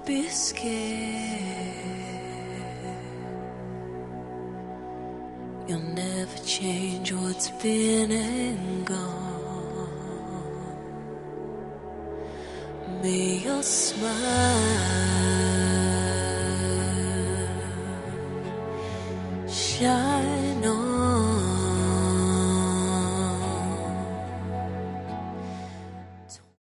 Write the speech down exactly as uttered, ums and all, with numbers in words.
be scared. You'll never change what's been and gone. May your smile shine on